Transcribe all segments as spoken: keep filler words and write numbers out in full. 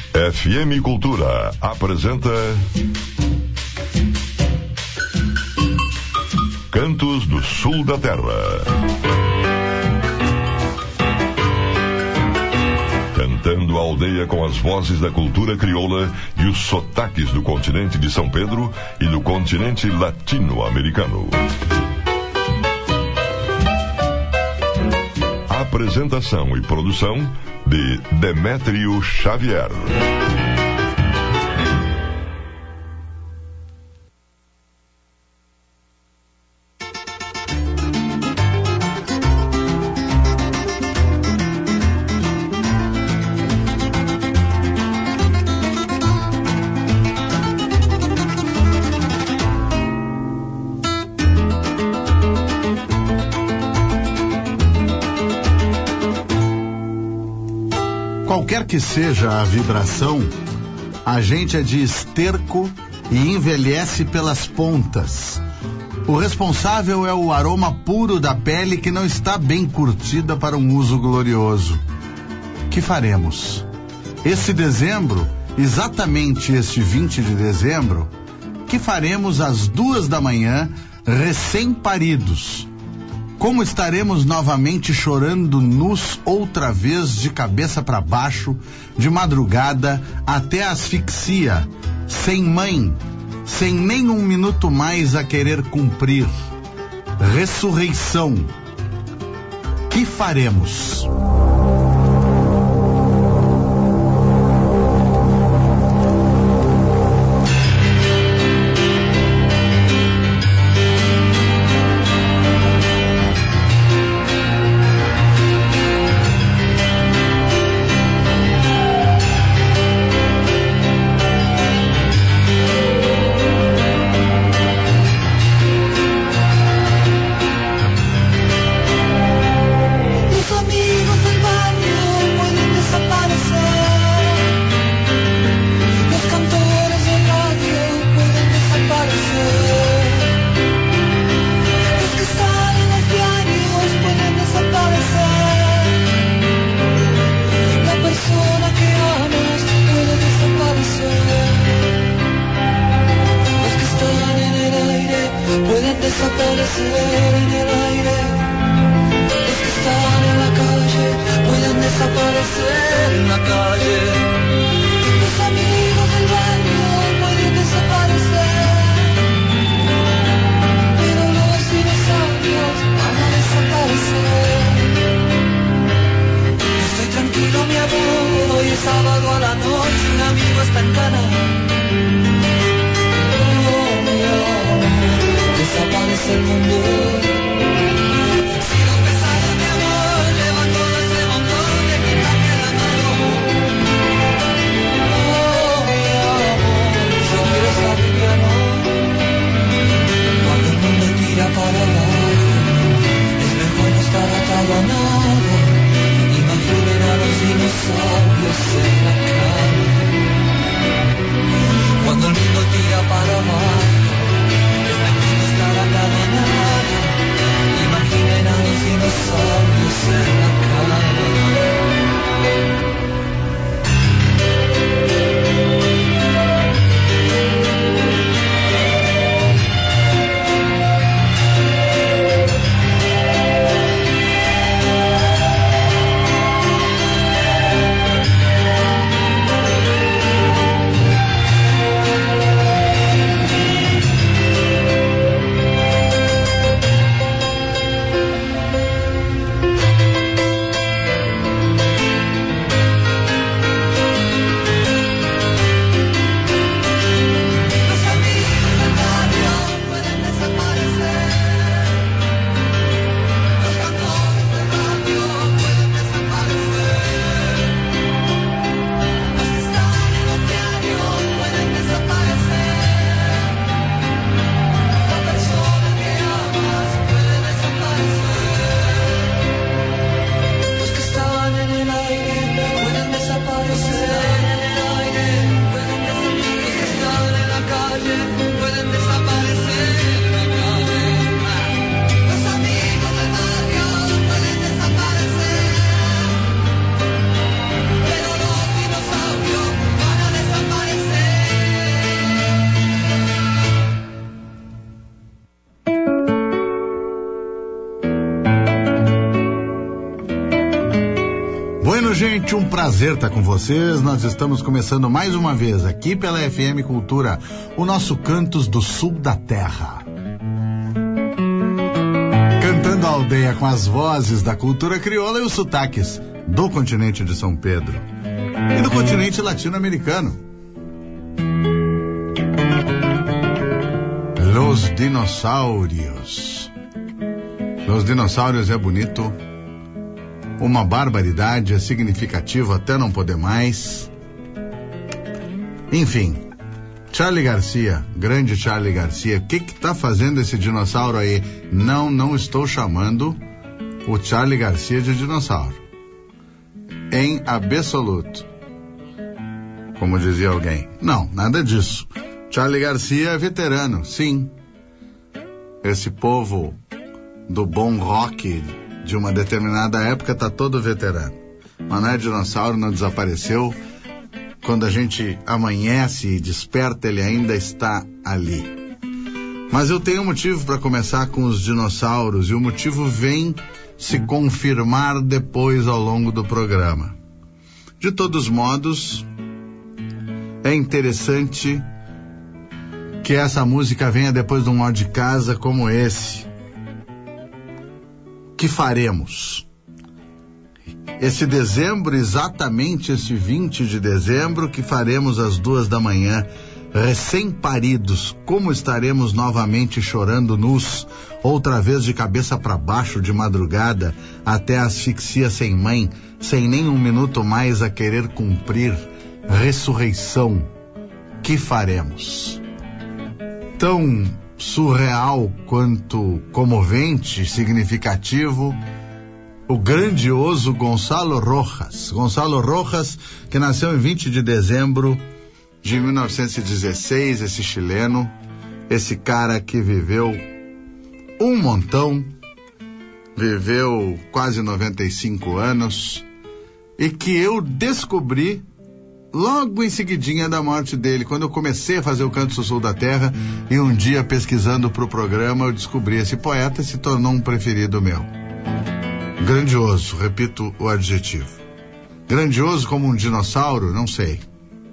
F M Cultura apresenta Cantos do Sul da Terra. Cantando a aldeia com as vozes da cultura crioula e os sotaques do continente de São Pedro e do continente latino-americano. Apresentação e produção de Demétrio Xavier. Qualquer que seja a vibração, a gente é de esterco e envelhece pelas pontas. O responsável é o aroma puro da pele que não está bem curtida para um uso glorioso. Que faremos? Esse dezembro, exatamente este vinte de dezembro, que faremos às duas da manhã, recém-paridos? Como estaremos novamente chorando nus outra vez de cabeça para baixo, de madrugada até a asfixia, sem mãe, sem nem um minuto mais a querer cumprir. Ressurreição. Que faremos? Desaparecer en el aire. Los que están en la calle pueden desaparecer en la calle. Los amigos del barrio pueden desaparecer, pero los dinosaurios van a desaparecer. Estoy tranquilo, mi amor, hoy es sábado a la noche, un amigo está en cana. Desaparece el mundo. Sigo pesado, mi amor, lleva todo ese montón de quitarte la mano. Oh, mi amor, yo quiero estar liviano. Cuando el mundo tira para el lado, es mejor no estar atado a nada. Imaginen a los dinosaurios en la cama. gente, um prazer estar com vocês. Nós estamos começando mais uma vez aqui pela F M Cultura, o nosso Cantos do Sul da Terra. Cantando a aldeia com as vozes da cultura crioula e os sotaques do continente de São Pedro e do continente latino-americano. Los dinossauros. Los dinossauros é bonito. Uma barbaridade, é significativo até não poder mais. Enfim, Charly Garcia, grande Charly Garcia, o que que tá fazendo esse dinossauro aí? Não, não estou chamando o Charly Garcia de dinossauro. Em absoluto. Como dizia alguém. Não, nada disso. Charly Garcia é veterano, sim. Esse povo do bom rock de uma determinada época tá todo veterano. Mas não é dinossauro, não desapareceu. Quando a gente amanhece e desperta, ele ainda está ali. Mas eu tenho um motivo para começar com os dinossauros, e o motivo vem se confirmar depois ao longo do programa. De todos modos, é interessante que essa música venha depois de um ó de casa como esse. Que faremos? Esse dezembro, exatamente esse vinte de dezembro, que faremos às duas da manhã, recém-paridos, como estaremos novamente chorando nus, outra vez de cabeça para baixo de madrugada, até a asfixia sem mãe, sem nem um minuto mais a querer cumprir ressurreição. Que faremos? Tão surreal quanto comovente, significativo, o grandioso Gonçalo Rojas. Gonçalo Rojas, que nasceu em vinte de dezembro de mil novecentos e dezesseis, esse chileno, esse cara que viveu um montão, viveu quase noventa e cinco anos, e que eu descobri logo em seguidinha da morte dele, quando eu comecei a fazer o Canto do Sul da Terra, e um dia pesquisando para o programa eu descobri esse poeta e se tornou um preferido meu. Grandioso, repito o adjetivo. Grandioso como um dinossauro, não sei.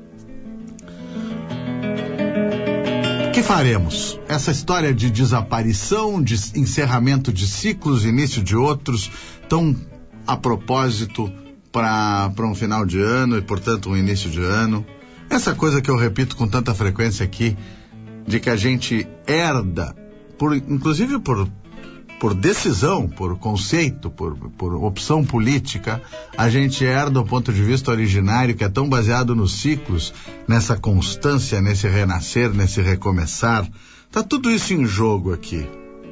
O que faremos? Essa história de desaparição, de encerramento de ciclos, início de outros, tão a propósito para um final de ano e, portanto, um início de ano. Essa coisa que eu repito com tanta frequência aqui, de que a gente herda, por, inclusive por, por decisão, por conceito, por, por opção política, a gente herda o ponto de vista originário, que é tão baseado nos ciclos, nessa constância, nesse renascer, nesse recomeçar. Tá tudo isso em jogo aqui.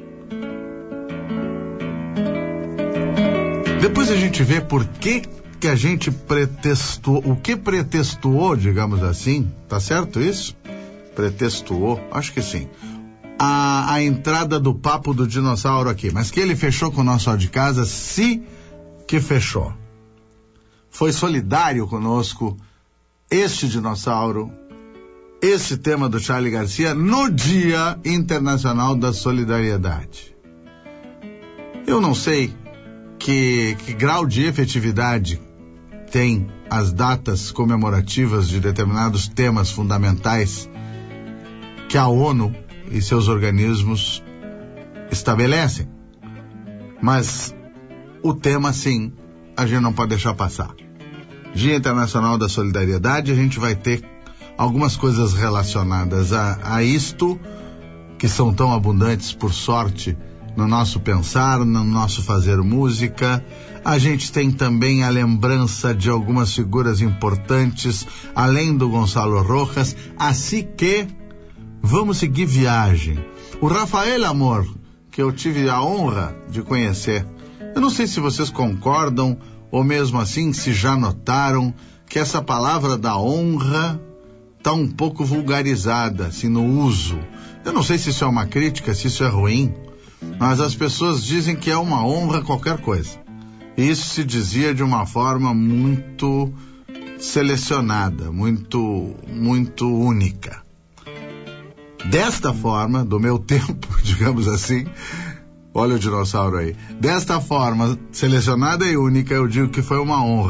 Depois a gente vê por que que a gente pretextuou, o que pretextuou, digamos assim, tá certo isso? Pretextuou, acho que sim, a, a entrada do papo do dinossauro aqui, mas que ele fechou com o nosso ó de casa, se que fechou. Foi solidário conosco este dinossauro, esse tema do Charly Garcia, no Dia Internacional da Solidariedade. Eu não sei que, que grau de efetividade tem as datas comemorativas de determinados temas fundamentais que a ONU e seus organismos estabelecem. Mas o tema, sim, a gente não pode deixar passar. Dia Internacional da Solidariedade, a gente vai ter algumas coisas relacionadas a, a isto, que são tão abundantes, por sorte, no nosso pensar, no nosso fazer música. A gente tem também a lembrança de algumas figuras importantes, além do Gonçalo Rojas, assim que vamos seguir viagem. O Rafael Amor, que eu tive a honra de conhecer, eu não sei se vocês concordam, ou mesmo assim, se já notaram, que essa palavra da honra está um pouco vulgarizada, assim, no uso. Eu não sei se isso é uma crítica, se isso é ruim, mas as pessoas dizem que é uma honra qualquer coisa. E isso se dizia de uma forma muito selecionada, muito, muito única. Desta forma, do meu tempo, digamos assim, olha o dinossauro aí, desta forma selecionada e única, eu digo que foi uma honra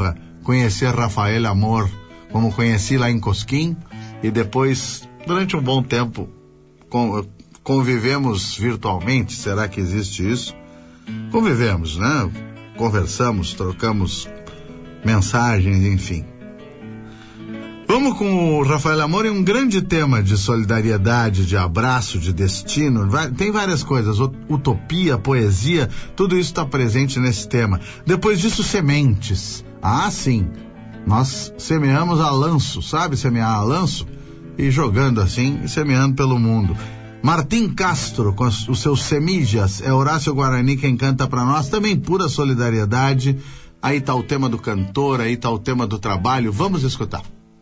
conhecer Rafael Amor, como conheci lá em Cosquim, e depois, durante um bom tempo, convivemos virtualmente. Será que existe isso? Convivemos, né? Conversamos, trocamos mensagens, enfim. Vamos com o Rafael Amor em um grande tema de solidariedade, de abraço, de destino. Vai, tem várias coisas, utopia, poesia, tudo isso está presente nesse tema. Depois disso, sementes. Ah, sim, nós semeamos a lanço, sabe semear a lanço? E jogando assim, e semeando pelo mundo. Martim Castro, com os seus semídias, é Horácio Guarani quem canta para nós, também pura solidariedade. Aí tá o tema do cantor, aí tá o tema do trabalho, vamos escutar.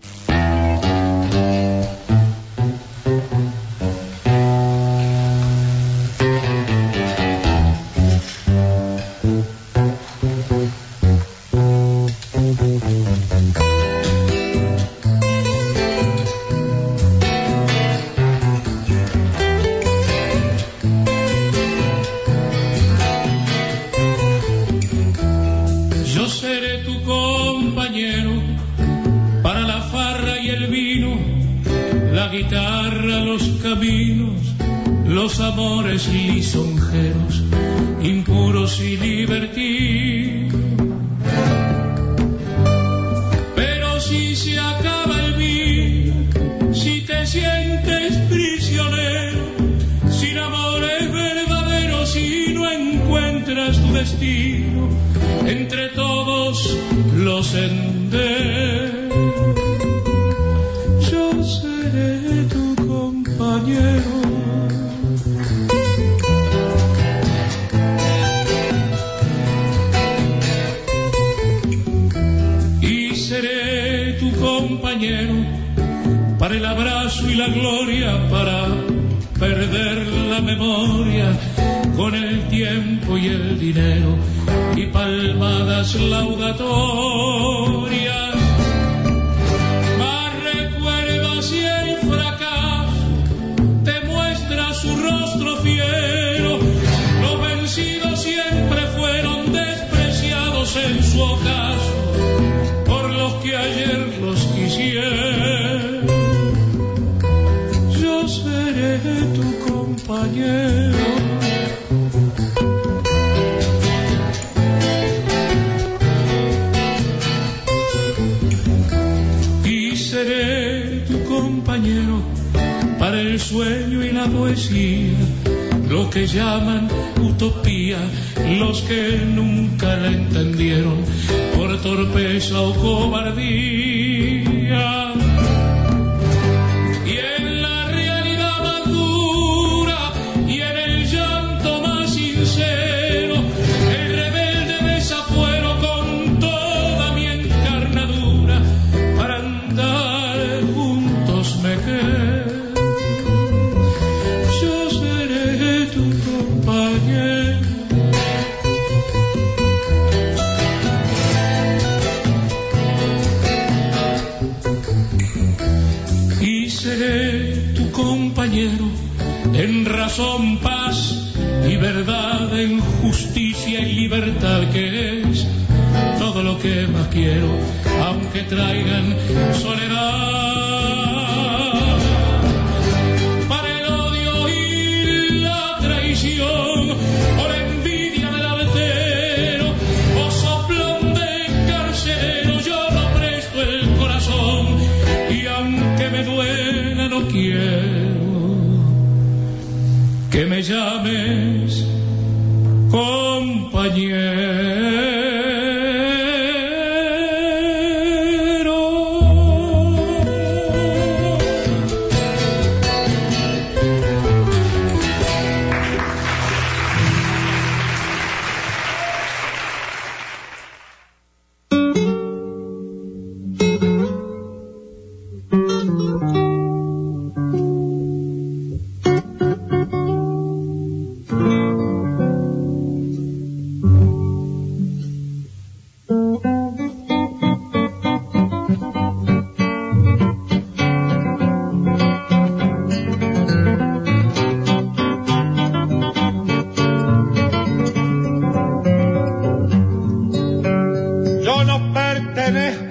Los amores lisonjeros, impuros y divertidos. Pero si se acaba el vino, si te sientes prisionero, sin amores verdaderos, si no encuentras tu destino entre todos los senderos, yo seré tu compañero. Para el abrazo y la gloria, para perder la memoria con el tiempo y el dinero y palmadas laudatorias. Más recuerda si el fracaso te muestra su rostro fiero. Los vencidos siempre fueron despreciados en su ocaso por los que ayer los quisieron. Yo seré tu compañero. Y seré tu compañero para el sueño y la poesía, lo que llaman utopía, los que nunca la entendieron por torpeza o cobardía. Y en la realidad más dura y en el llanto más sincero, el rebelde desafuero con toda mi encarnadura, para andar juntos me quedo. Yo seré tu compañero. Y seré tu compañero en razón, paz y verdad, en justicia y libertad, que es todo lo que más quiero, aunque traigan soledad. Para el odio y la traición, o la envidia del altero, o soplón de carcelero, yo no presto el corazón, y aunque me duela no quiero que me llames compañero. Yo no pertenezco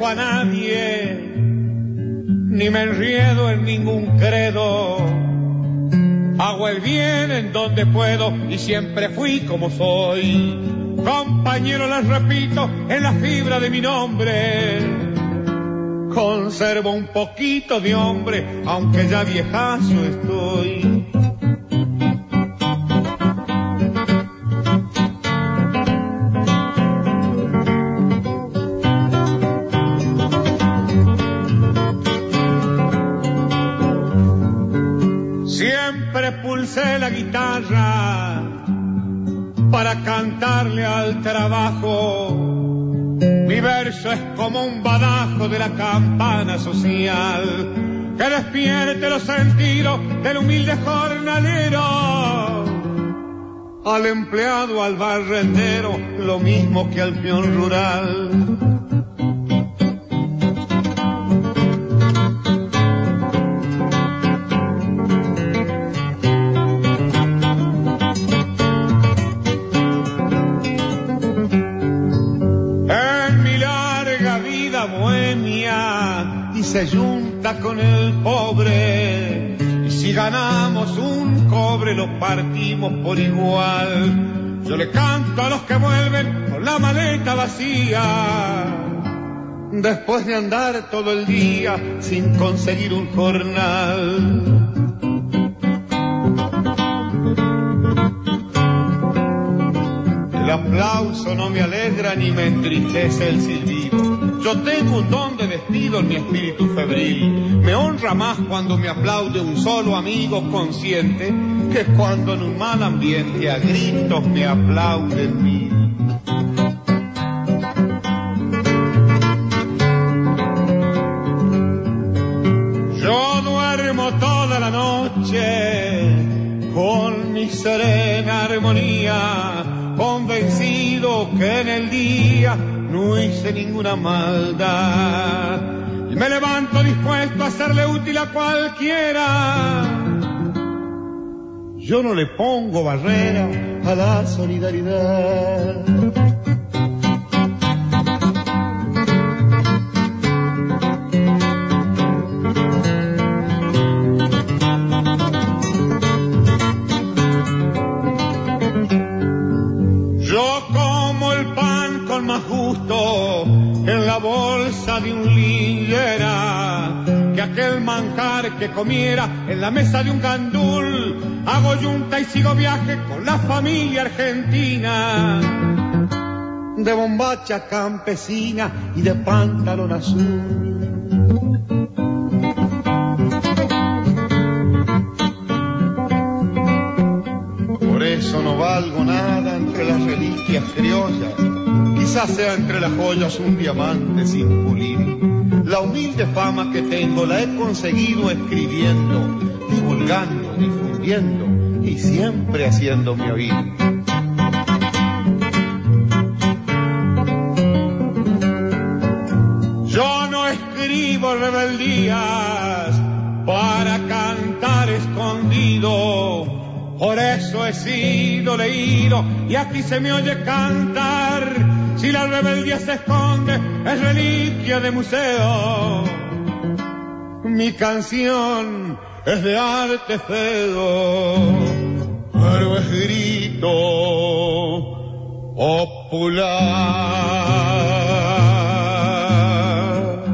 ni me enriedo en ningún credo. Hago el bien en donde puedo y siempre fui como soy. Compañero, les repito, en la fibra de mi nombre conservo un poquito de hombre, aunque ya viejazo estoy. Siempre pulsé la guitarra para cantarle al trabajo. Mi verso es como un badajo de la campana social que despierte los sentidos del humilde jornalero. Al empleado, al barrendero, lo mismo que al peón rural. Se junta con el pobre y si ganamos un cobre lo partimos por igual. Yo le canto a los que vuelven con la maleta vacía después de andar todo el día sin conseguir un jornal. El aplauso no me alegra ni me entristece el silbido. Yo tengo un don de despido en mi espíritu febril. Me honra más cuando me aplaude un solo amigo consciente que cuando en un mal ambiente a gritos me aplauden mil. Yo duermo toda la noche con mi serena armonía, convencido que en el día no hice ninguna maldad y me levanto dispuesto a serle útil a cualquiera. Yo no le pongo barrera a la solidaridad. En la bolsa de un lillera que aquel manjar que comiera en la mesa de un gandul. Hago yunta y sigo viaje con la familia argentina, de bombacha campesina y de pantalón azul. Por eso no valgo nada entre las reliquias criollas. Quizás sea entre las joyas un diamante sin pulir. La humilde fama que tengo la he conseguido escribiendo, divulgando, difundiendo y siempre haciéndome oír. Yo no escribo rebeldías para cantar escondido, por eso he sido leído y aquí se me oye cantar. Si la rebeldía se esconde, es reliquia de museo. Mi canción es de arte feo, pero es grito popular.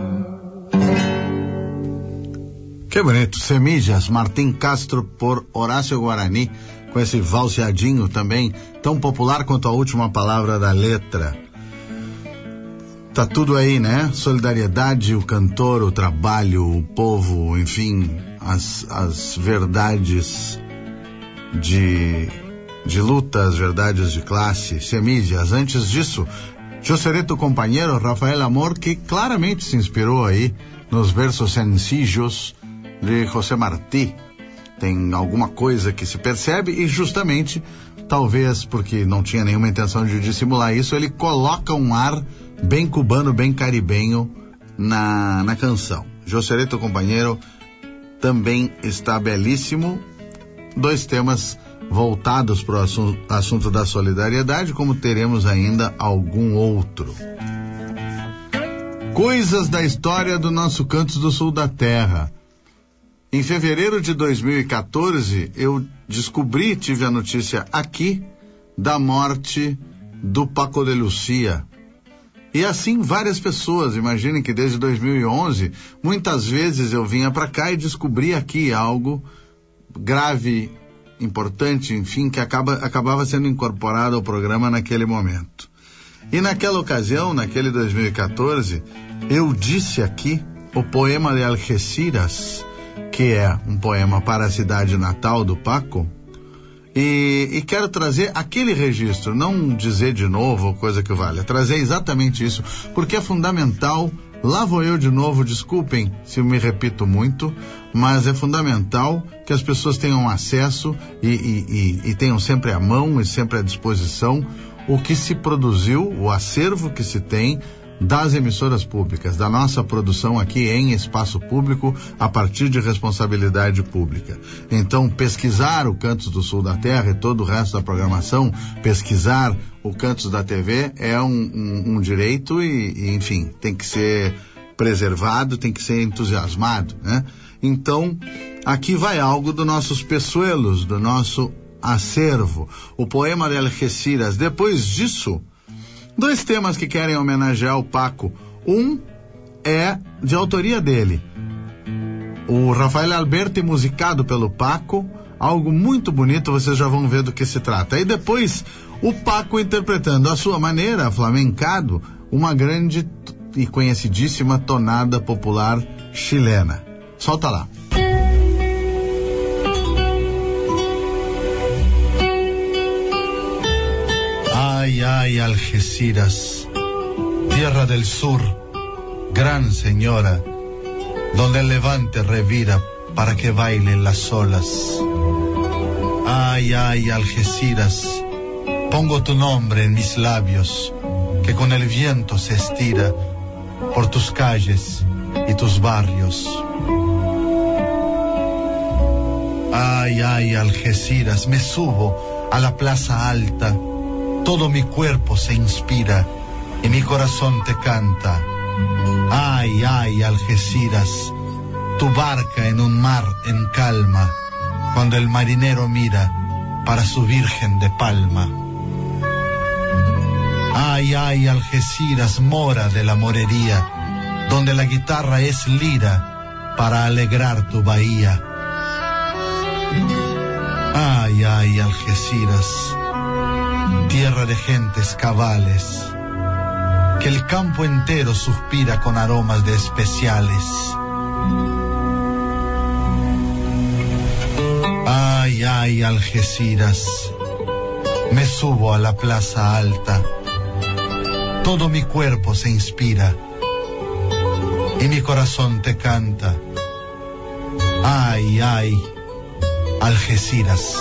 Que bonito, Semillas, Martim Castro por Horácio Guarani, com esse valseadinho também, tão popular quanto a última palavra da letra. Tá tudo aí, né? Solidariedade, o cantor, o trabalho, o povo, enfim, as, as verdades de, de luta, as verdades de classe, Semillas. Antes disso, Eu seré tu companheiro, Rafael Amor, que claramente se inspirou aí nos versos sencillos de José Martí. Tem alguma coisa que se percebe e justamente, talvez porque não tinha nenhuma intenção de dissimular isso, ele coloca um ar bem cubano, bem caribenho na, na canção. Eu seré tu companheiro também está belíssimo. Dois temas voltados para o assunto, assunto da solidariedade, como teremos ainda algum outro. Coisas da história do nosso Cantos do Sul da Terra. Em fevereiro de dois mil e quatorze, eu descobri, tive a notícia aqui, da morte do Paco de Lucia. E assim várias pessoas. Imaginem que desde dois mil e onze, muitas vezes eu vinha para cá e descobri aqui algo grave, importante, enfim, que acaba, acabava sendo incorporado ao programa naquele momento. E naquela ocasião, naquele dois mil e quatorze, eu disse aqui o poema de Algeciras, que é um poema para a cidade natal do Paco, e, e quero trazer aquele registro, não dizer de novo coisa que valha, trazer exatamente isso, porque é fundamental. Lá vou eu de novo, desculpem se eu me repito muito, mas é fundamental que as pessoas tenham acesso e, e, e, e tenham sempre à mão e sempre à disposição o que se produziu, o acervo que se tem das emissoras públicas, da nossa produção aqui em espaço público, a partir de responsabilidade pública. Então, pesquisar o Cantos do Sul da Terra e todo o resto da programação, pesquisar o Cantos da T V é um, um, um direito e, e, enfim, tem que ser preservado, tem que ser entusiasmado, né? Então, aqui vai algo dos nossos peçoelos, do nosso acervo, o poema de Algeciras. Depois disso, dois temas que querem homenagear o Paco. Um é de autoria dele, o Rafael Alberti, musicado pelo Paco, algo muito bonito, vocês já vão ver do que se trata. E depois, o Paco interpretando à sua maneira, flamencado, uma grande e conhecidíssima tonada popular chilena. Solta lá. Ay, ay, Algeciras, tierra del sur, gran señora, donde el levante revira para que bailen las olas. Ay, ay, Algeciras, pongo tu nombre en mis labios, que con el viento se estira por tus calles y tus barrios. Ay, ay, Algeciras, me subo a la plaza alta, todo mi cuerpo se inspira y mi corazón te canta. Ay, ay, Algeciras, tu barca en un mar en calma, cuando el marinero mira para su virgen de palma. Ay, ay, Algeciras, mora de la morería, donde la guitarra es lira para alegrar tu bahía. Ay, ay, Algeciras, tierra de gentes cabales, que el campo entero suspira con aromas de especiales. Ay, ay, Algeciras, me subo a la plaza alta, todo mi cuerpo se inspira y mi corazón te canta. Ay, ay, Algeciras.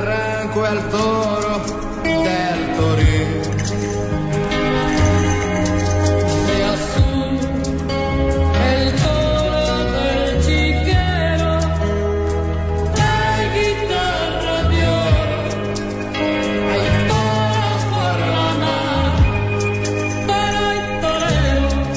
arranco el toro del toril. De azul el toro del chiquero, hay guitarra de oro, hay toros por la mar, pero hay torero.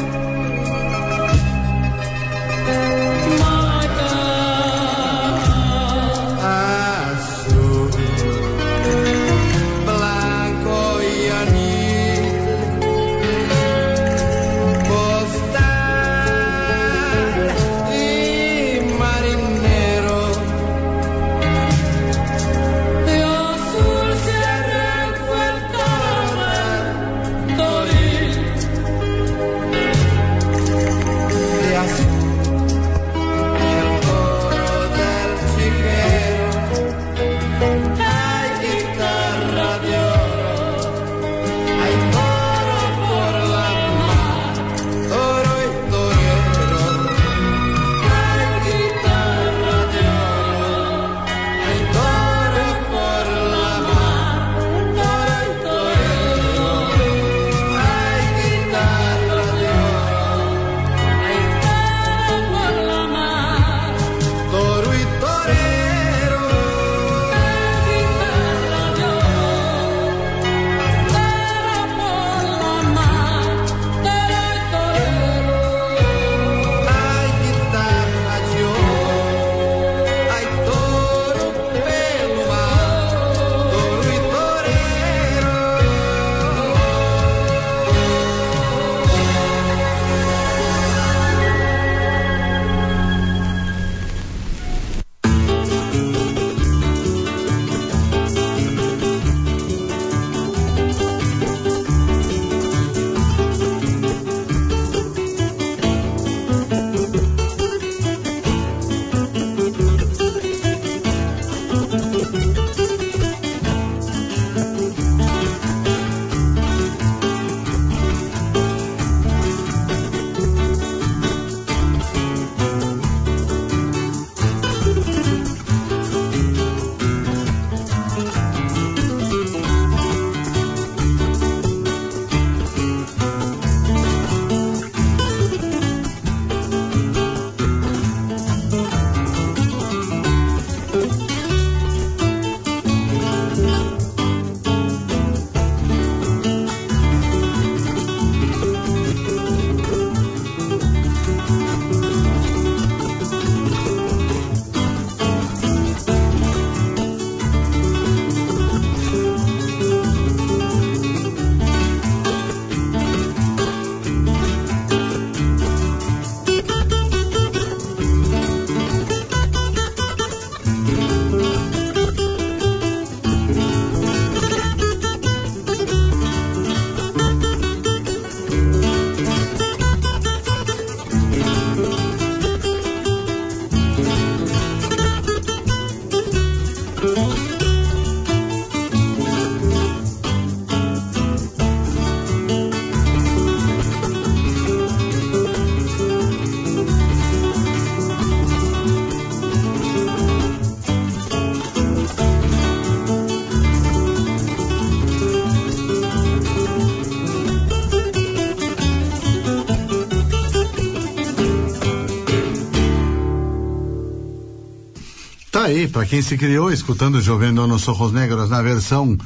Aí, para quem se criou escutando Jovendo nos Ojos Negros na versão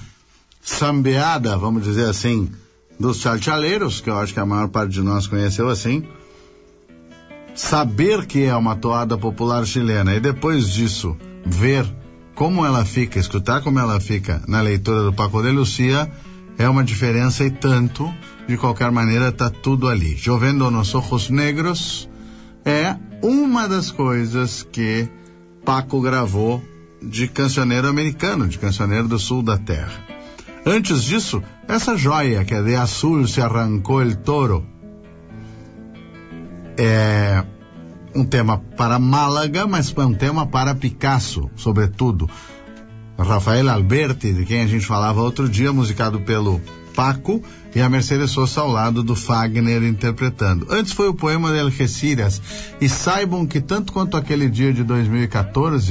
sambeada, vamos dizer assim, dos chalchaleiros, que eu acho que a maior parte de nós conheceu assim, saber que é uma toada popular chilena e depois disso ver como ela fica, escutar como ela fica na leitura do Paco de Lucia, é uma diferença e tanto. De qualquer maneira, tá tudo ali. Jovendo nos Ojos Negros é uma das coisas que Paco gravou de cancioneiro americano, de cancioneiro do sul da terra. Antes disso, essa joia que é De Azul se arrancou el toro, é um tema para Málaga, mas é um tema para Picasso, sobretudo. Rafael Alberti, de quem a gente falava outro dia, musicado pelo Paco, e a Mercedes Sosa ao lado do Fagner interpretando. Antes foi o poema de Algeciras, e saibam que tanto quanto aquele dia de dois mil e quatorze,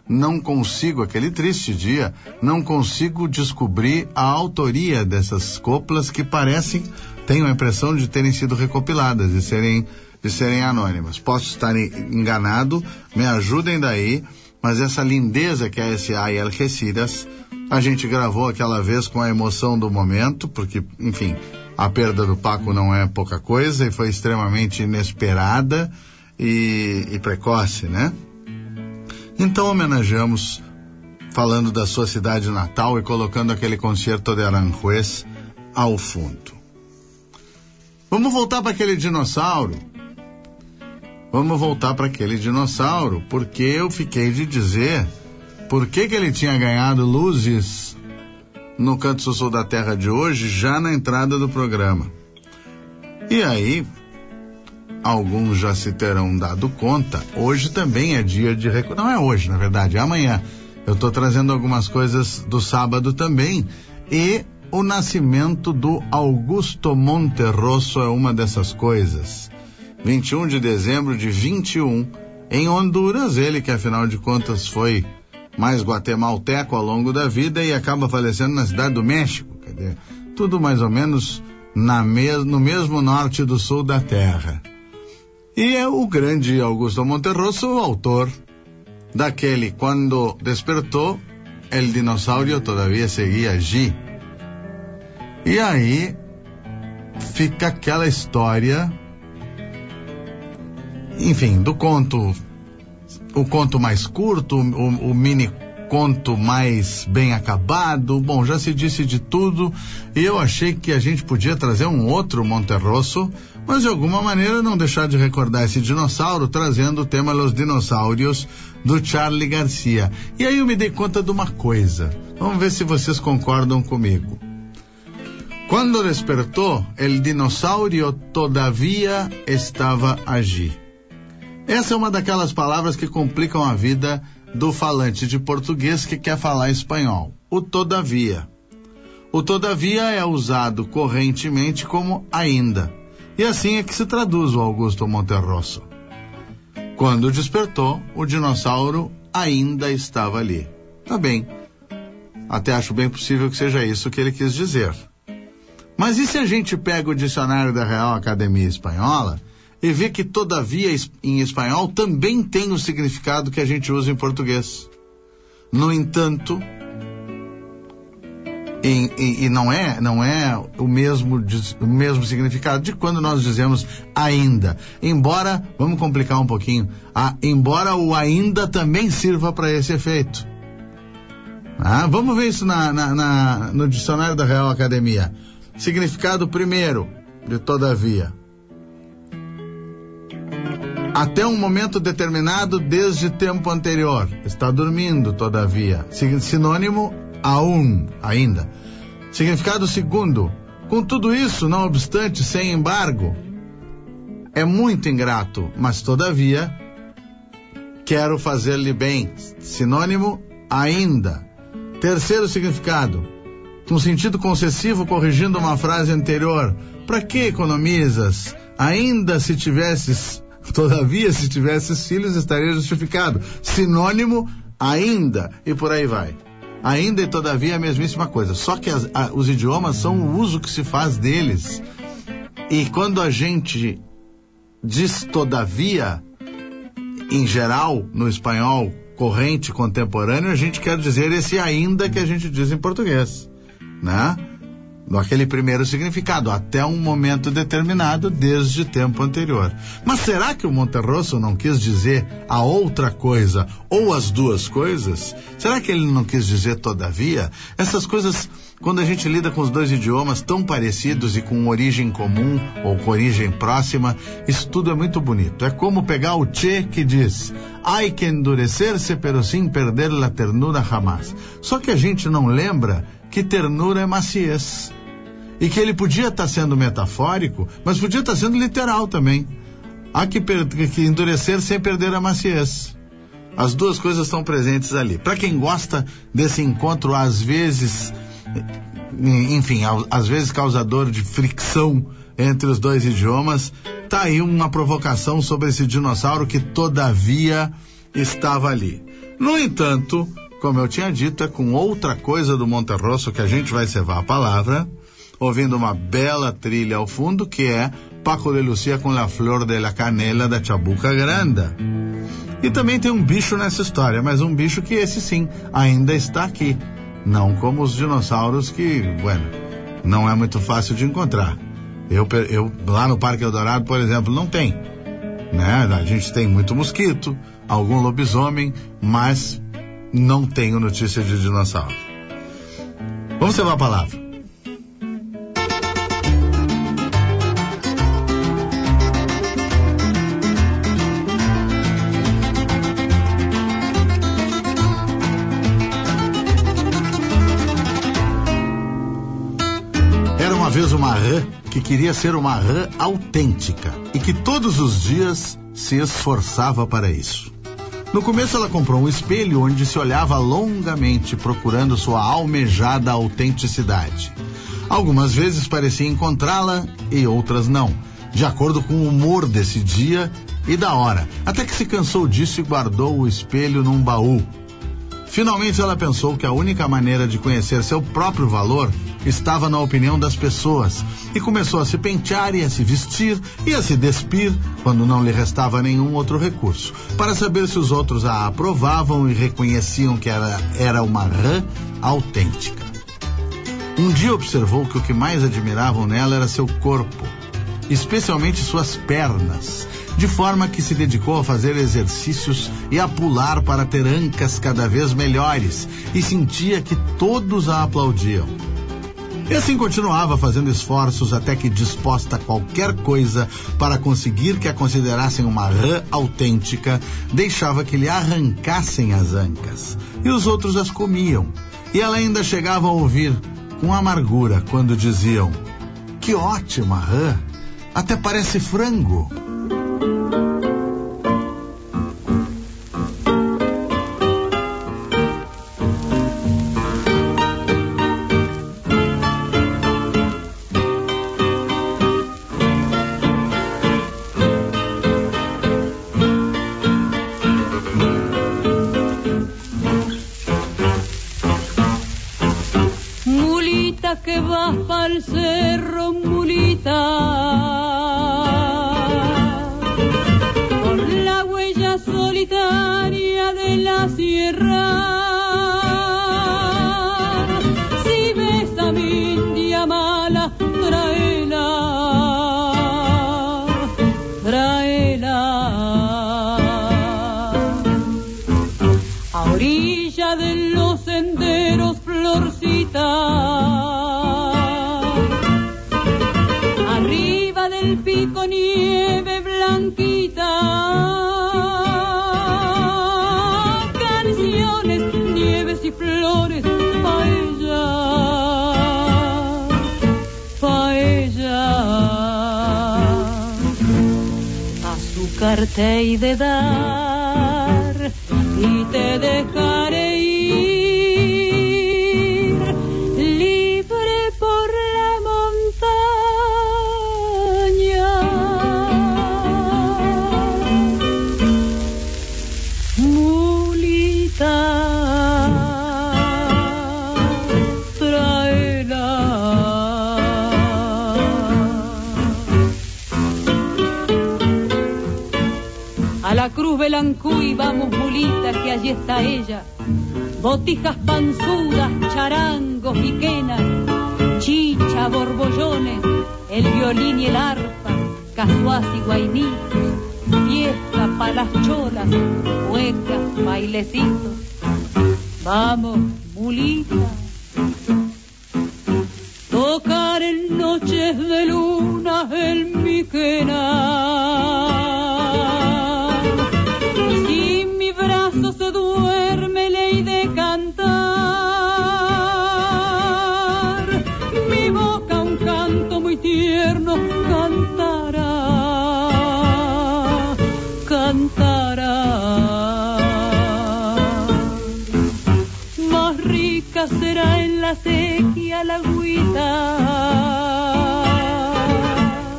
não consigo, aquele triste dia, não consigo descobrir a autoria dessas coplas que parecem, tenho a impressão de terem sido recopiladas, de serem, de serem anônimas. Posso estar enganado, me ajudem daí, mas essa lindeza que é esse Ay Algeciras, a gente gravou aquela vez com a emoção do momento, porque, enfim, a perda do Paco não é pouca coisa e foi extremamente inesperada e, e precoce, né? Então homenageamos falando da sua cidade natal e colocando aquele concerto de Aranjuez ao fundo. Vamos voltar para aquele dinossauro. Vamos voltar para aquele dinossauro, porque eu fiquei de dizer por que que ele tinha ganhado luzes no Canto Sul da Terra de hoje, já na entrada do programa. E aí, alguns já se terão dado conta, hoje também é dia de... Rec... Não é hoje, na verdade, é amanhã. Eu estou trazendo algumas coisas do sábado também. E o nascimento do Augusto Monterroso é uma dessas coisas. vinte e um de dezembro de vinte e um, em Honduras, ele que afinal de contas foi mais guatemalteco ao longo da vida e acaba falecendo na cidade do México. Quer dizer, tudo mais ou menos na mes- no mesmo norte do sul da terra. E é o grande Augusto Monterroso, o autor daquele Quando Despertou, El Dinossauro Todavía Seguía Allí. E aí fica aquela história, enfim, do conto, o conto mais curto, o, o mini conto mais bem acabado. Bom, já se disse de tudo e eu achei que a gente podia trazer um outro Monterroso, mas de alguma maneira não deixar de recordar esse dinossauro, trazendo o tema Los Dinossauros do Charly Garcia. E aí eu me dei conta de uma coisa, vamos ver se vocês concordam comigo. Quando despertou, el dinossauro todavía estava allí. Essa é uma daquelas palavras que complicam a vida do falante de português que quer falar espanhol. O todavia. O todavia é usado correntemente como ainda. E assim é que se traduz o Augusto Monterroso. Quando despertou, o dinossauro ainda estava ali. Tá bem. Até acho bem possível que seja isso que ele quis dizer. Mas e se a gente pega o dicionário da Real Academia Espanhola e vê que todavia em espanhol também tem o significado que a gente usa em português? No entanto, e, e, e não é, não é o mesmo, o mesmo significado de quando nós dizemos ainda. Embora, vamos complicar um pouquinho, a, embora o ainda também sirva para esse efeito. Ah, vamos ver isso na, na, na, no dicionário da Real Academia. Significado primeiro de todavia: até um momento determinado desde tempo anterior. Está dormindo, todavia. Sinônimo, aún, ainda. Significado segundo: com tudo isso, não obstante, sem embargo. É muito ingrato, mas todavia quero fazer-lhe bem. Sinônimo, ainda. Terceiro significado: com sentido concessivo, corrigindo uma frase anterior. Para que economizas? Ainda se tivesses, todavia se tivesses filhos, estaria justificado. Sinônimo, ainda, e por aí vai. Ainda e todavia é a mesmíssima coisa, só que as, a, os idiomas são o uso que se faz deles. E quando a gente diz todavia, em geral, no espanhol corrente contemporâneo, a gente quer dizer esse ainda que a gente diz em português, né? Naquele primeiro significado, até um momento determinado desde tempo anterior. Mas será que o Monterroso não quis dizer a outra coisa ou as duas coisas? Será que ele não quis dizer todavia? Essas coisas, quando a gente lida com os dois idiomas tão parecidos e com origem comum ou com origem próxima, isso tudo é muito bonito. É como pegar o Che que diz: hay que endurecer-se pero sin perder la ternura jamás. Só que a gente não lembra que ternura é maciez. E que ele podia estar sendo metafórico, mas podia estar sendo literal também. Há que, per- que endurecer sem perder a maciez. As duas coisas estão presentes ali. Para quem gosta desse encontro, às vezes, enfim, às vezes causador de fricção entre os dois idiomas, tá aí uma provocação sobre esse dinossauro que todavia estava ali. No entanto, como eu tinha dito, é com outra coisa do Monterroso que a gente vai cevar a palavra, ouvindo uma bela trilha ao fundo, que é Paco de Lucia com La Flor de la Canela, da Chabuca Granda. E também tem um bicho nessa história, mas um bicho que esse sim ainda está aqui. Não como os dinossauros que, bueno, não é muito fácil de encontrar. Eu, eu lá no Parque Eldorado, por exemplo, não tem, né? A gente tem muito mosquito, algum lobisomem, mas não tenho notícia de dinossauro. Vamos levar a palavra. Era uma vez uma rã que queria ser uma rã autêntica e que todos os dias se esforçava para isso. No começo ela comprou um espelho onde se olhava longamente procurando sua almejada autenticidade. Algumas vezes parecia encontrá-la e outras não, de acordo com o humor desse dia e da hora, até que se cansou disso e guardou o espelho num baú. Finalmente ela pensou que a única maneira de conhecer seu próprio valor estava na opinião das pessoas e começou a se pentear e a se vestir e a se despir quando não lhe restava nenhum outro recurso, para saber se os outros a aprovavam e reconheciam que ela era uma rã autêntica. Um dia observou que o que mais admiravam nela era seu corpo, especialmente suas pernas, de forma que se dedicou a fazer exercícios e a pular para ter ancas cada vez melhores e sentia que todos a aplaudiam. E assim continuava fazendo esforços até que, disposta a qualquer coisa para conseguir que a considerassem uma rã autêntica, deixava que lhe arrancassem as ancas e os outros as comiam. E ela ainda chegava a ouvir com amargura quando diziam: "Que ótima rã! Até parece frango." Que vas pa'l cerro, mulita, por la huella solitaria de la sierra. Si ves a mi india mala, tráela, tráela. A orilla de los senderos, florcita, del pico nieve blanquita, canciones, nieves y flores, pa' ella, pa' ella. Azúcar te he de dar y te dejaré ir libre por la montaña. Cruz Belancuy, vamos mulita, que allí está ella. Botijas panzudas, charangos y quenas, chicha, borbollones, el violín y el arpa, cazuás y guainitos, fiesta pa' las cholas, cuecas, bailecitos. Vamos, mulita, tocar en noches de luna en mi quena. Se duerme ley de cantar, mi boca un canto muy tierno cantará, cantará. Más rica será en la sequía la agüita,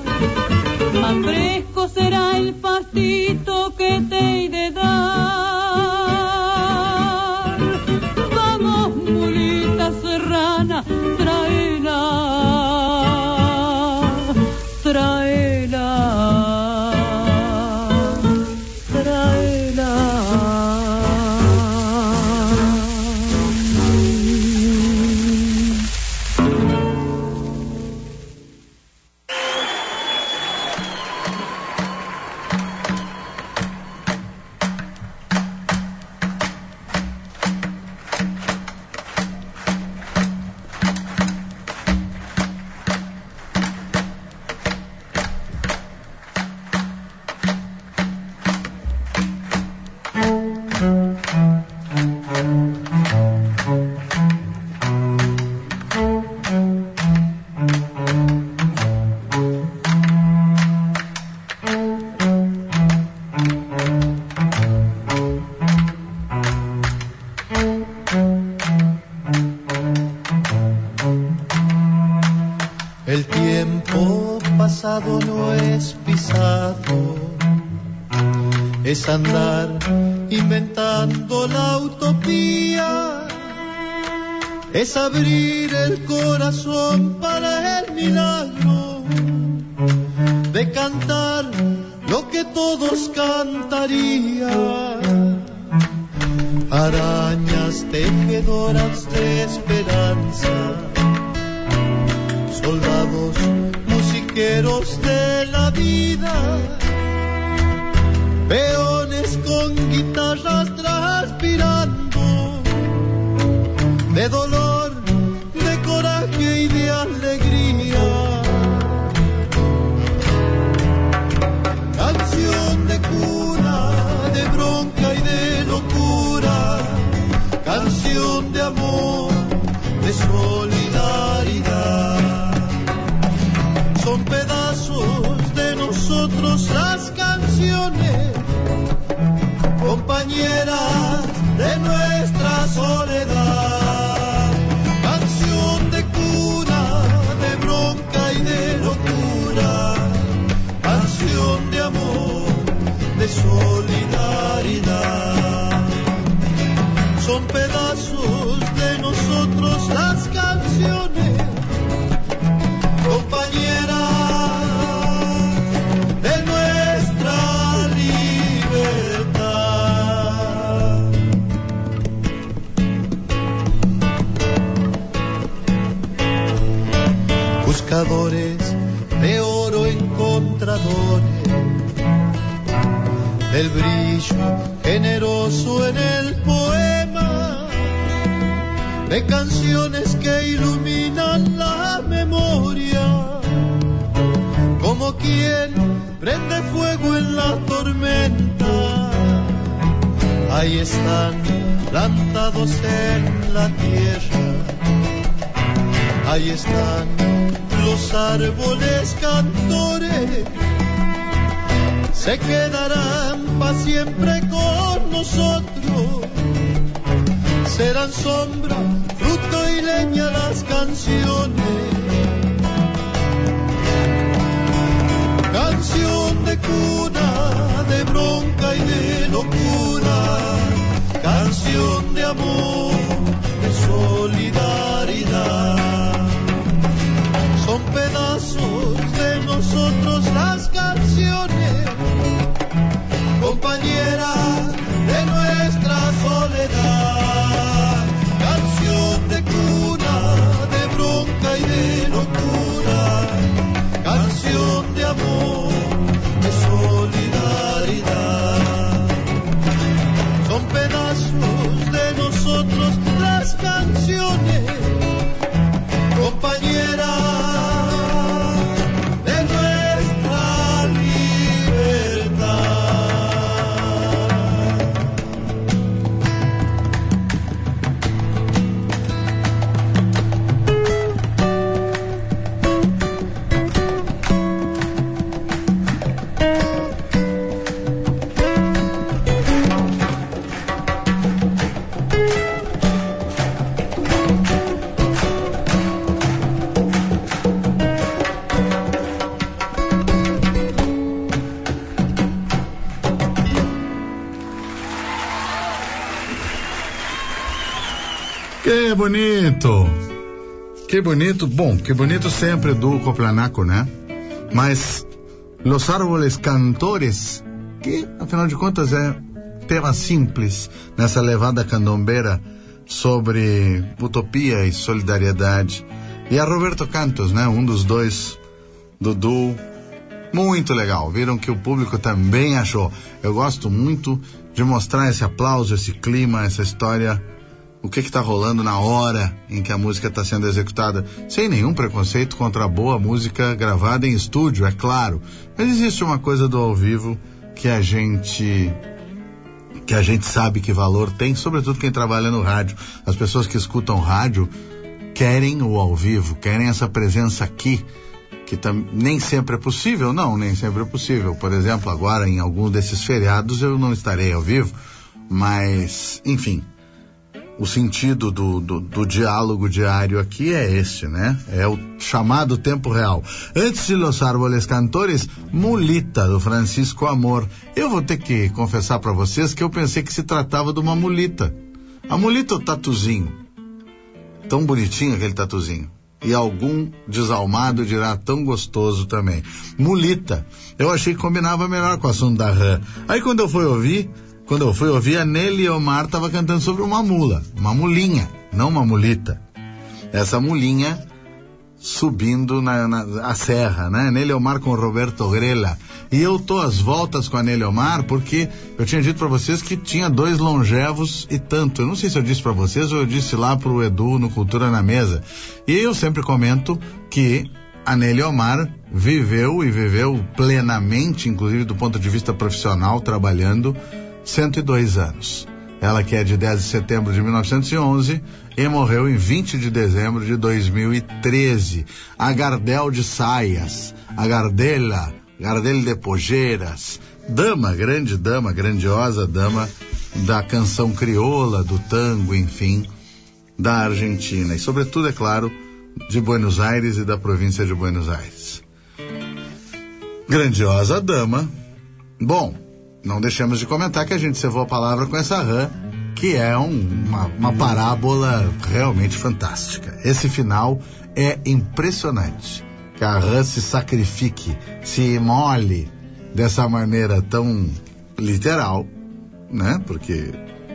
más fresco será el pastito que te he de dar. gitana, tráela, tráela, tráela. El tiempo pasado no es pisado, es andar inventando la utopía, es abrir el corazón para el milagro de cantar lo que todos cantarían. Arañas tejedoras de esperanza, soldados musiqueros de la vida, peones con guitarras transpirando, de dolor, de coraje y de alegría. Canción de cuna, de bronca y de locura, canción de amor, de solidaridad. Son pedazos de nosotros las canciones, compañeras de nuestra soledad. Canción de cuna, de bronca y de locura, canción de amor, de solidaridad. Son pedazos de nosotros las canciones, compañeras de nuestra libertad. Buscadores de oro, encontradores del brillo generoso en el poema, de canciones que iluminan la memoria, como quien prende fuego en la tormenta. Ahí están plantados en la tierra, ahí están los árboles cantores, se quedarán para siempre con nosotros, serán sombra, fruto y leña las canciones. Canción de cuna, de bronca y de locura, canción de amor, de solidaridad. Son pedazos de nosotros las canciones, compañeras de nuestra soledad. Canción de cuna, de bronca y de locura, canción de amor, de solidaridad. Son pedazos de nosotros las canciones, compañeras de nuestra libertad. ¡Qué bonito! Que bonito, bom, que bonito sempre do Coplanaco, né? Mas Los Árboles Cantores, que afinal de contas é tema simples nessa levada candombeira sobre utopia e solidariedade. E a Roberto Cantos, né? Um dos dois do duo. Muito legal. Viram que o público também achou. Eu gosto muito de mostrar esse aplauso, esse clima, essa história, o que está rolando na hora em que a música está sendo executada, sem nenhum preconceito contra a boa música gravada em estúdio, é claro. Mas existe uma coisa do ao vivo que a gente... que a gente sabe que valor tem, sobretudo quem trabalha no rádio. As pessoas que escutam rádio querem o ao vivo, querem essa presença aqui, que tam, nem sempre é possível, não, nem sempre é possível. Por exemplo, agora em algum desses feriados eu não estarei ao vivo, mas, enfim, o sentido do, do, do diálogo diário aqui é esse, né? É o chamado tempo real. Antes de Los Árboles Cantores, Mulita, do Francisco Amor. Eu vou ter que confessar para vocês que eu pensei que se tratava de uma mulita. A mulita é o tatuzinho. Tão bonitinho aquele tatuzinho. E algum desalmado dirá tão gostoso também. Mulita. Eu achei que combinava melhor com o assunto da rã. Aí quando eu fui ouvir, quando eu fui ouvir, a Nelly Omar estava cantando sobre uma mula, uma mulinha, não uma mulita. Essa mulinha subindo na, na a serra, né? Nelly Omar com Roberto Grela. E eu tô às voltas com a Nelly Omar porque eu tinha dito para vocês que tinha dois longevos e tanto. Eu não sei se eu disse para vocês ou eu disse lá pro Edu no Cultura na Mesa. E eu sempre comento que a Nelly Omar viveu e viveu plenamente, inclusive do ponto de vista profissional, trabalhando cento e dois anos. Ela que é de dez de setembro de mil novecentos e onze e morreu em vinte de dezembro de dois mil e treze. A Gardel de Saias, a Gardela, Gardel de Pojeiras, dama, grande dama, grandiosa dama da canção crioula, do tango, enfim, da Argentina. E sobretudo, é claro, de Buenos Aires e da província de Buenos Aires. Grandiosa dama. Bom, não deixemos de comentar que a gente cevou a palavra com essa rã, que é um, uma, uma parábola realmente fantástica. Esse final é impressionante. Que a rã se sacrifique, se imole dessa maneira tão literal, né? Porque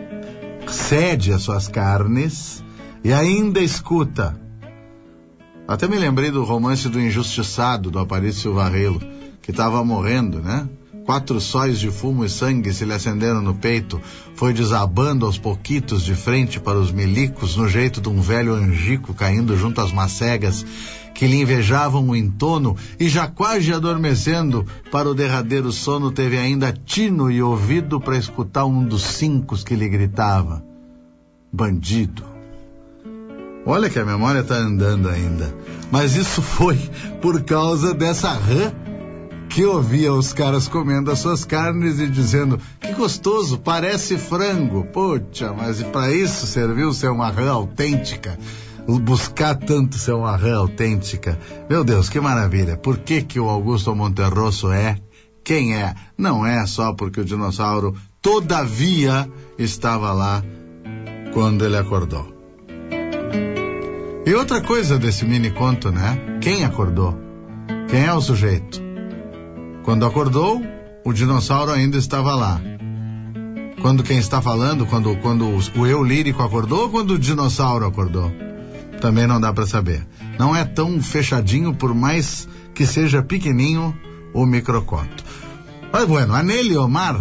cede as suas carnes e ainda escuta. Até me lembrei do romance do Injustiçado, do Aparício Silva Relo, que estava morrendo, né? Quatro sóis de fumo e sangue se lhe acenderam no peito, foi desabando aos pouquitos de frente para os milicos, no jeito de um velho angico caindo junto às macegas, que lhe invejavam o entono, e já quase adormecendo para o derradeiro sono, teve ainda tino e ouvido para escutar um dos cinco que lhe gritava: bandido. Olha que a memória está andando ainda. Mas isso foi por causa dessa rã que ouvia os caras comendo as suas carnes e dizendo: que gostoso, parece frango. Poxa, mas para isso serviu ser uma rã autêntica, buscar tanto ser uma rã autêntica. Meu Deus, que maravilha. Por que que o Augusto Monterroso é quem é? Não é só porque o dinossauro todavia estava lá quando ele acordou. E outra coisa desse mini conto, né? Quem acordou? Quem é o sujeito? Quando acordou, o dinossauro ainda estava lá. Quando quem está falando, quando, quando o eu lírico acordou ou quando o dinossauro acordou? Também não dá para saber. Não é tão fechadinho, por mais que seja pequenininho o microconto. Mas bueno, a Nelly Omar,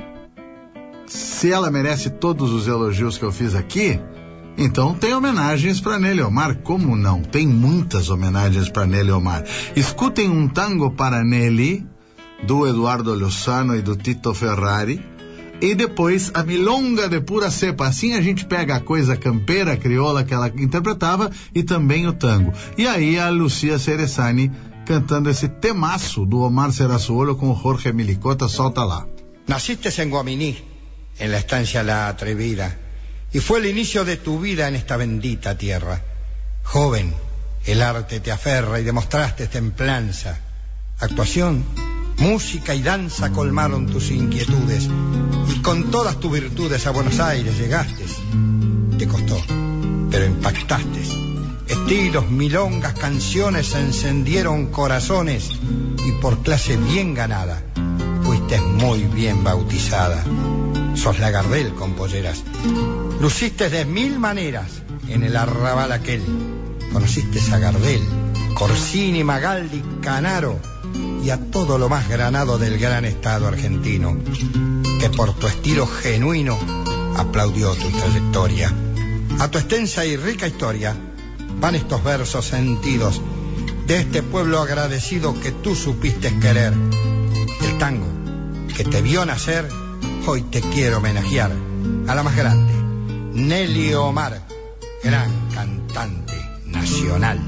se ela merece todos os elogios que eu fiz aqui, então tem homenagens para Nelly Omar. Como não? Tem muitas homenagens para Nelly Omar. Escutem um tango para Nelly, do Eduardo Lozano e do Tito Ferrari, e depois a milonga de pura cepa. Assim a gente pega a coisa campeira, crioula que ela interpretava e também o tango. E aí a Lucia Ceresani cantando esse temaço do Omar Serazuolo com Jorge Milicota. Solta lá. Naciste en Guaminí, en la estancia La Atrevida, y fue el inicio de tu vida en esta bendita tierra. Joven, el arte te aferra y demostraste templanza. Actuación, música y danza colmaron tus inquietudes, y con todas tus virtudes a Buenos Aires llegaste. Te costó, pero impactaste. estilos, milongas, canciones encendieron corazones y por clase bien ganada fuiste muy bien bautizada. Sos la Gardel con polleras, luciste de mil maneras en el arrabal aquel. Conociste a Gardel, Corsini, Magaldi, Canaro y a todo lo más granado del gran estado argentino, que por tu estilo genuino aplaudió tu trayectoria. A tu extensa y rica historia van estos versos sentidos de este pueblo agradecido que tú supiste querer. El tango que te vio nacer, hoy te quiero homenajear a la más grande, Nelly Omar, gran cantante nacional.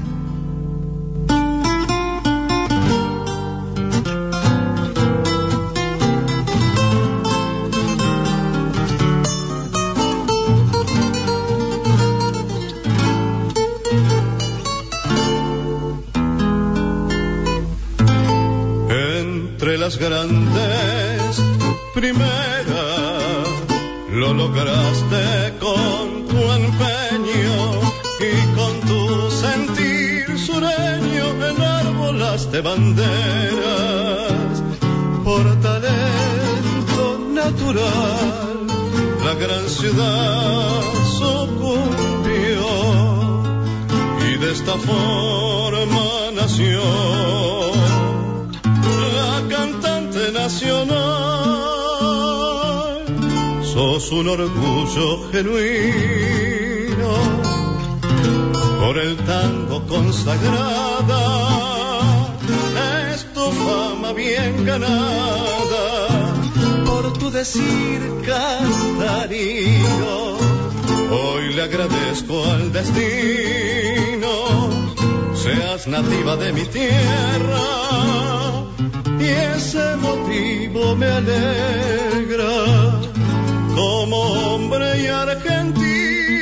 Entre las grandes primeras lo lograste con tu empeño y con tu sentir sureño enarbolaste banderas. Por talento natural la gran ciudad sucumbió y de esta forma nació la cantante nacional. Sos un orgullo genuino por el tango consagrada, es tu fama bien ganada por tu decir cantarino. Hoy le agradezco al destino, seas nativa de mi tierra y ese motivo me alegra como hombre y argentino.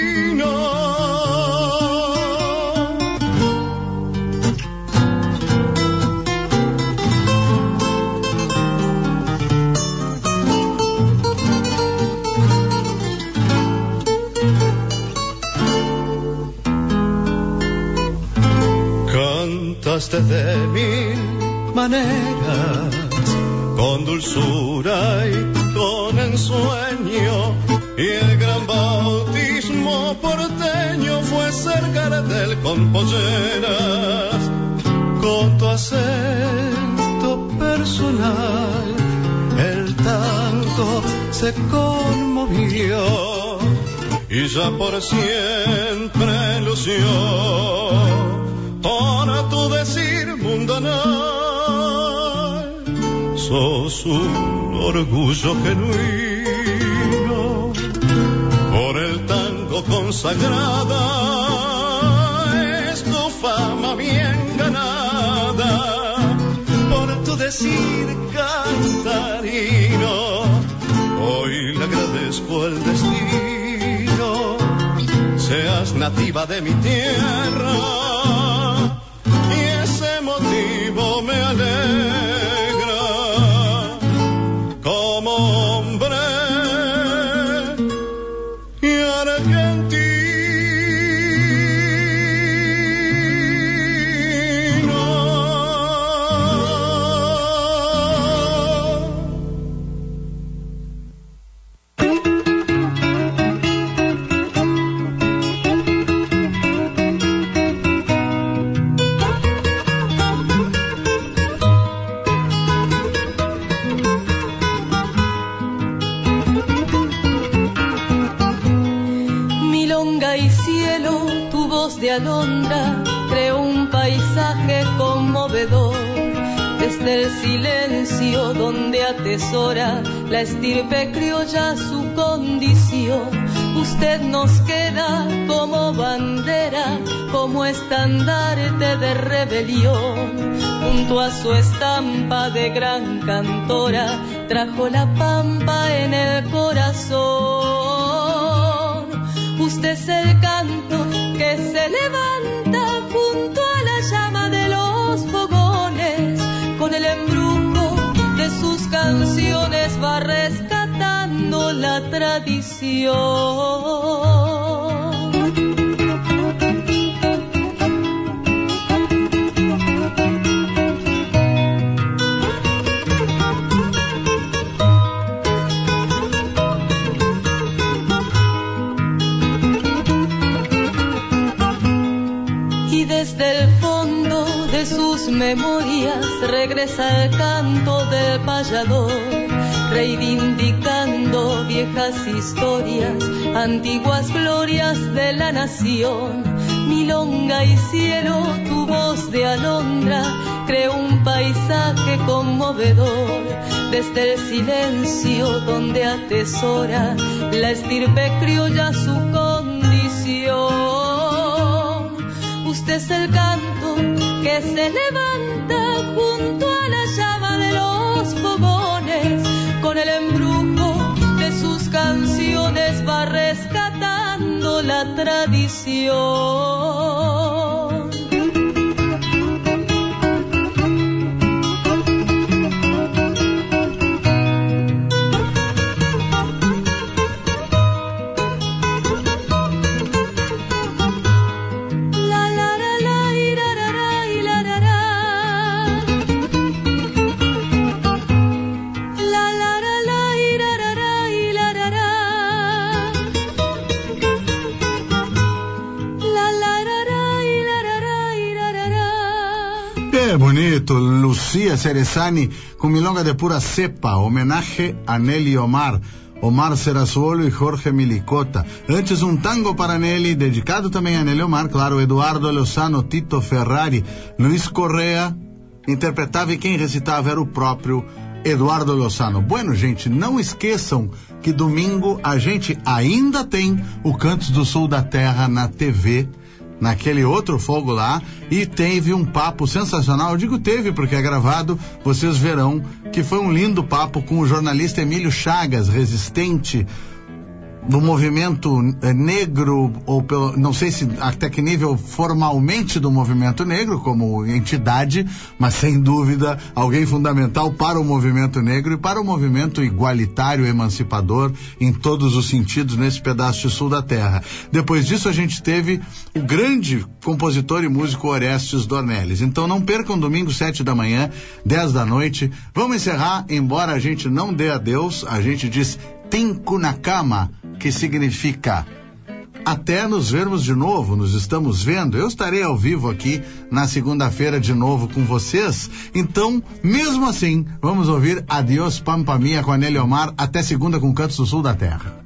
Cantaste de mil maneras, con dulzura y con ensueño, y el gran bautismo porteño fue ser Gardel con polleras. Con tu acento personal el tango se conmovió y ya por siempre lució por tu decir mundanal. Sos un orgullo genuino por el tango consagrada, es tu fama bien ganada por tu decir cantarino. Hoy le agradezco el destino, seas nativa de mi tierra y ese motivo me alegra como hombre y argentino. De alondra creó un paisaje conmovedor, desde el silencio donde atesora la estirpe criolla su condición. Usted nos queda como bandera, como estandarte de rebelión. Junto a su estampa de gran cantora trajo la pampa en el corazón. Usted es el canto que se levanta junto a la llama de los fogones, con el embrujo de sus canciones va rescatando la tradición. y desde el fondo de sus memorias regresa el canto del payador, reivindicando viejas historias, antiguas glorias de la nación. Milonga y cielo, tu voz de alondra creó un paisaje conmovedor, desde el silencio donde atesora la estirpe criolla su condición. Usted es el canto que se levanta junto a la llama de los fogones, con el embrujo de sus canciones va rescatando la tradición. Bonito, Lucía Cerezani con milonga de pura cepa, homenaje a Nelly Omar, Omar Serazuolo e Jorge Milicota. Antes um tango para Nelly, dedicado também a Nelly Omar, claro, Eduardo Lozano, Tito Ferrari, Luiz Correa interpretava e quem recitava era o próprio Eduardo Lozano. Bueno, gente, não esqueçam que domingo a gente ainda tem o Cantos do Sul da Terra na T V, naquele outro fogo lá, e teve um papo sensacional. Eu digo teve porque é gravado, vocês verão que foi um lindo papo com o jornalista Emílio Chagas, resistente do movimento negro, ou pelo, não sei se até que nível formalmente do movimento negro como entidade, mas sem dúvida alguém fundamental para o movimento negro e para o movimento igualitário, emancipador em todos os sentidos nesse pedaço de sul da terra. Depois disso a gente teve o grande compositor e músico Orestes Dornelles. Então não percam domingo sete da manhã, dez da noite. Vamos encerrar, embora a gente não dê adeus, a gente diz Tinku na cama, que significa até nos vermos de novo, nos estamos vendo. Eu estarei ao vivo aqui na segunda-feira de novo com vocês. Então, mesmo assim, vamos ouvir Adiós Pampa Mia com a Nelly Omar. Até segunda com Cantos do Sul da Terra.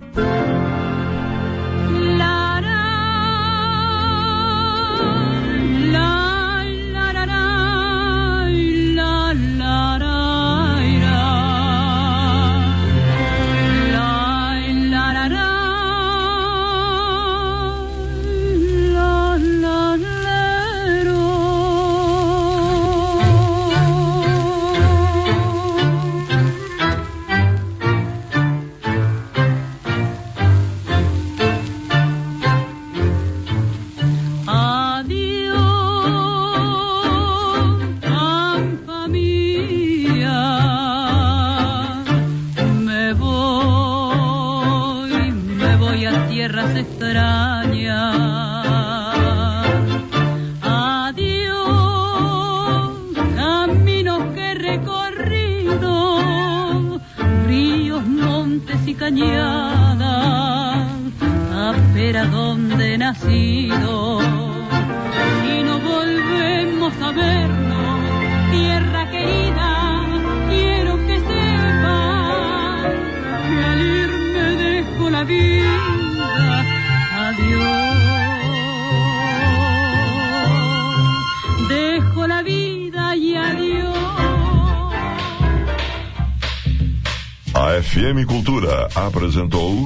A F M Cultura apresentou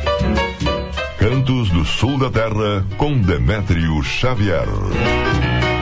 Cantos do Sul da Terra com Demétrio Xavier.